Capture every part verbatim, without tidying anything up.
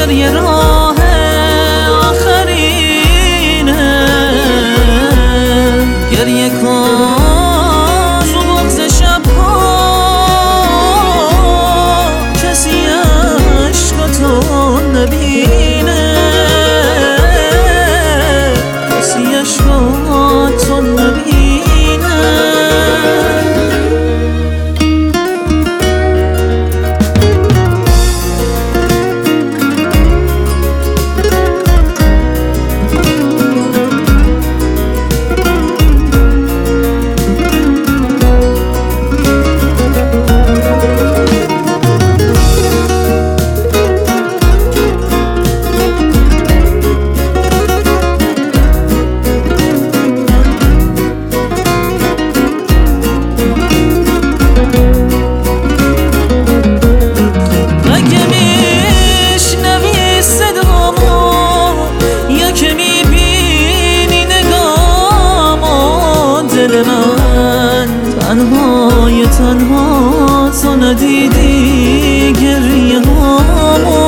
گریه راه آخرینه، گریه کن تو بغض شبها، کسی عشقاتو نبینه، کسی عشقاتو نبینه. دل من تنهای تنها تو ندیدی گریه هامو،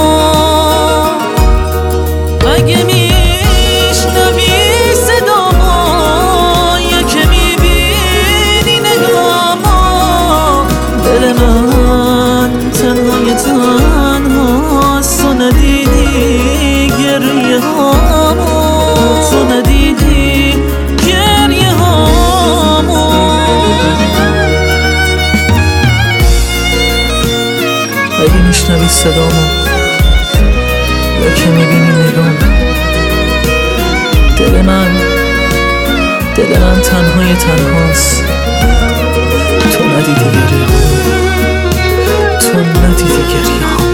اگه میشنوی صدامو یا که میبینی نگامو، دل من تنهای تنها تو ندیدی گریه هامو، تو ندیدی گریه هامو. اگه میشنوی صدامو یا که میبینی نگام، دل من دل من تنهای تنهاست، تو ندیدی گریه هامو، تو ندیدی گریه هامو.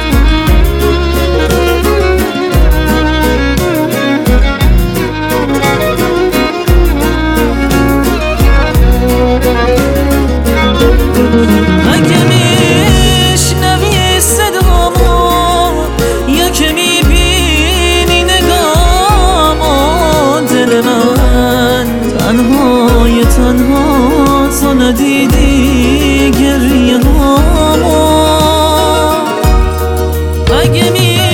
اگه میشنوی صدامو یا که میبینی نگامو، دل من تنهای تنها تو ندیدی گریه هامو، اگه می